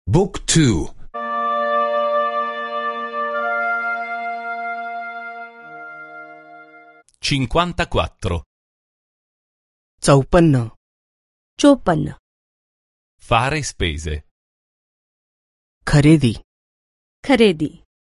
Book 2. 54. 54. 54. Fare spese. खरेदी. खरेदी.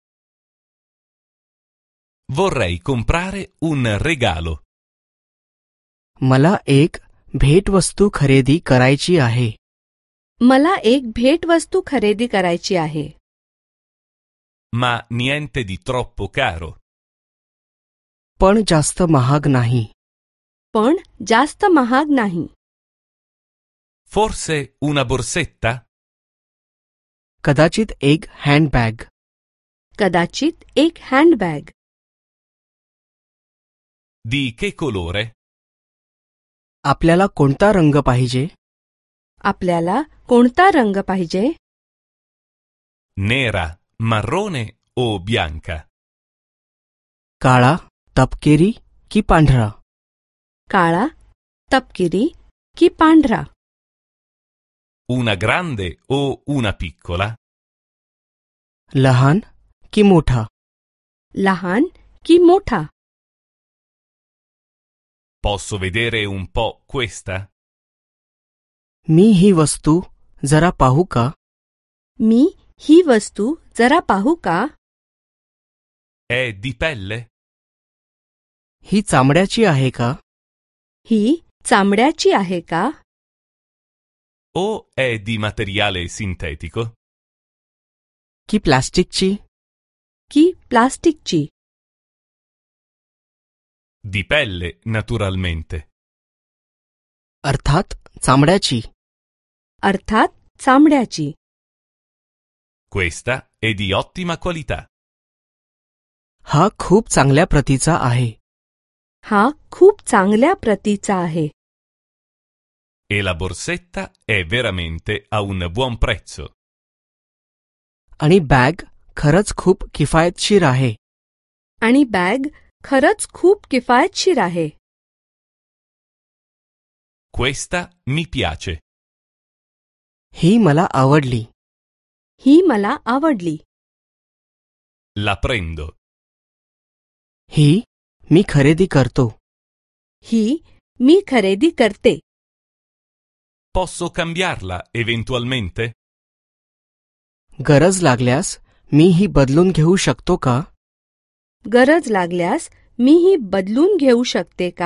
Vorrei comprare un regalo. मला एक भेटवस्तू खरेदी करायची आहे. मला एक भेटवस्तू खरेदी करायची आहे. Ma niente di troppo caro. पण जास्त महाग नाही. पण जास्त महाग नाही. Forse una borsetta? कदाचित एक हँडबॅग. कदाचित एक हँडबॅग. Di che colore? आपल्याला कोणता रंग पाहिजे? आपल्याला कोणता रंग पाहिजे? Nera, marrone o bianca? काळा, तपकिरी की पांढरा? काळा, तपकिरी की पांढरा? Una grande o una piccola? लहान की मोठा? लहान की मोठा? Posso vedere un po' questa? मी ही वस्तू जरा पाहू का? मी ही वस्तू जरा पाहू का? È di pelle? ही चामड्याची आहे का? ही चामड्याची आहे का? O è di materiale sintetico? की प्लास्टिकची? की प्लास्टिकची? Di pelle, naturalmente. अर्थात चामड्याची. अर्थात चामड्याची. Questa è di ottima qualità. हा खूप चांगल्या प्रतीचा आहे. हा खूप चांगल्या प्रतीचा आहे. E la borsetta è veramente a un buon prezzo. आणि बॅग खरंच खूप किफायतशीर आहे. आणि बॅग खरंच खूप किफायतशीर आहे. Questa mi piace. ही मला आवडली. ही मला आवडली. La prendo. ही मी खरेदी करतो. ही मी खरेदी करते. Posso cambiarla eventualmente? गरज लागल्यास मी ही बदलून घेऊ शकतो का? गरज लागल्यास मी ही बदलून घेऊ शकते का?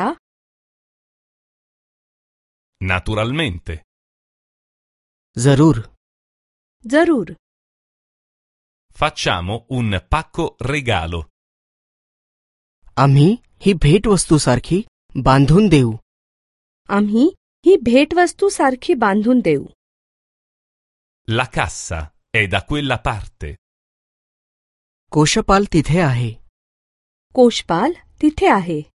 Naturalmente. जरूर. जरूर. Facciamo un pacco regalo. आम्ही ही भेटवस्तूसारखी बांधून देऊ. आम्ही ही भेटवस्तू सारखी बांधून देऊ. La cassa è da quella parte. कोशपाल तिथे आहे. कोशपाल तिथे आहे.